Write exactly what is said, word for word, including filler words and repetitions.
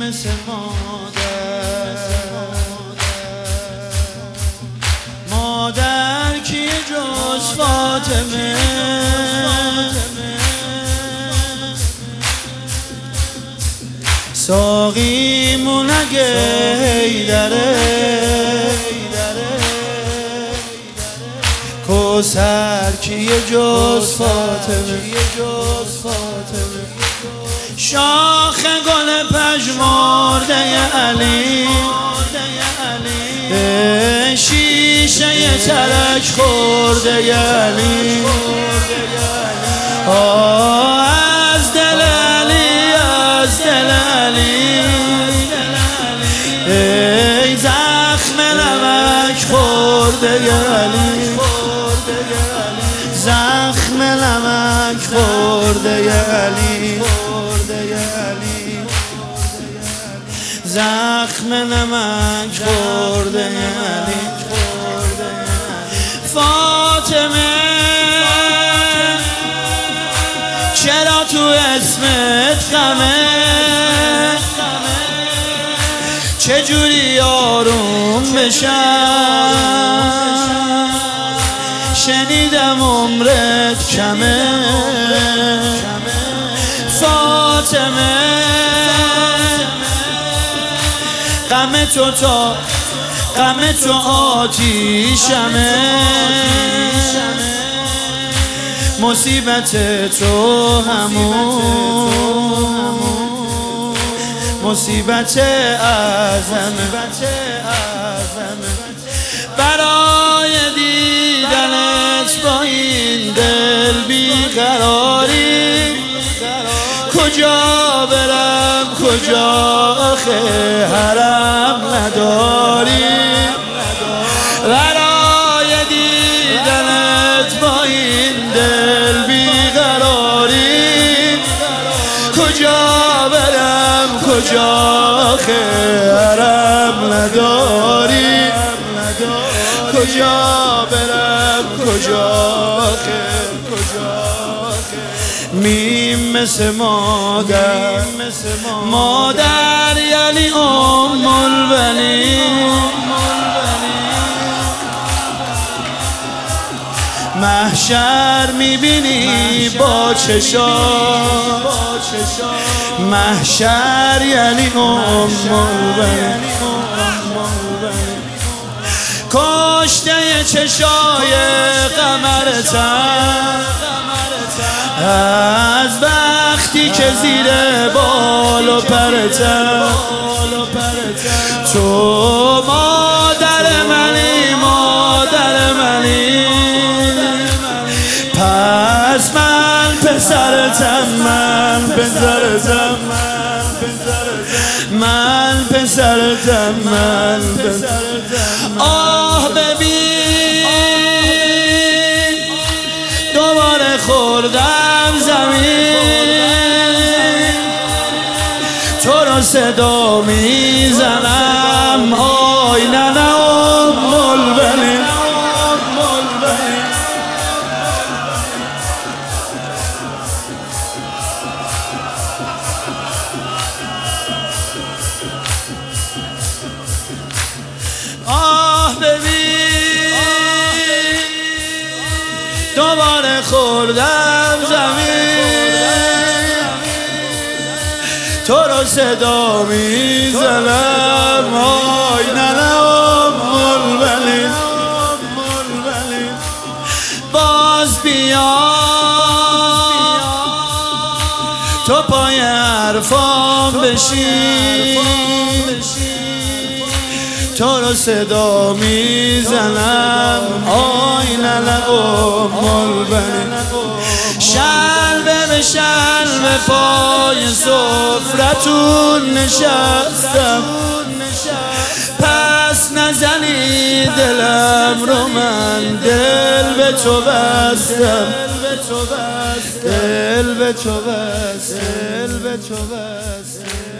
مثل مادر مادر کیه جز فاطمه ساقیمون اگه حیدره کوثر کیه جز فاطمه شاخ گل پژمرده علی شیشه ترک خورده علی آه از دل علی از دل علی ای زخم نمک خورده علی زخم نمک خورده علی زخم نمک خورده علی فاطمه چرا تو اسمت غمه چجوری آروم بشم شنیدم عمرت کمه فاطمه غم تو تا غم تو آتیشمه مصیبت تو همون مصیبت اعظمه برای دیدنت با این دل بیقراری کجا برم کجا آخه حرم نداری برای دیدنت با این دل بیقراری کجا برم کجا آخه حرم نداری کجا برم کجا آخه میم مثل مادر مادر یعنی ام البنین محشر میبینی با چشام محشر یعنی ام البنین کشته چشای قمرتم از وقتی که زیر بال و پرتم تو مادر منی مادر منی پس من پسرتم من پسرتم من پسرتم من پسرتم آه ببین دوباره خوردم زمین تو رو صدا میزنم آی نه نه ام البنین آه ببین دوباره خوردم زمین تو رو صدا میزنم آی نه نه ام البنین باز بیا تو پای حرفام بشین تو رو صدا میزنم آی نه نه ام البنین شلوه به شلوه پای سفرتون نشستم پس نزنی دلم رو من دل به تو بستم دل به تو بستم دل به تو بستم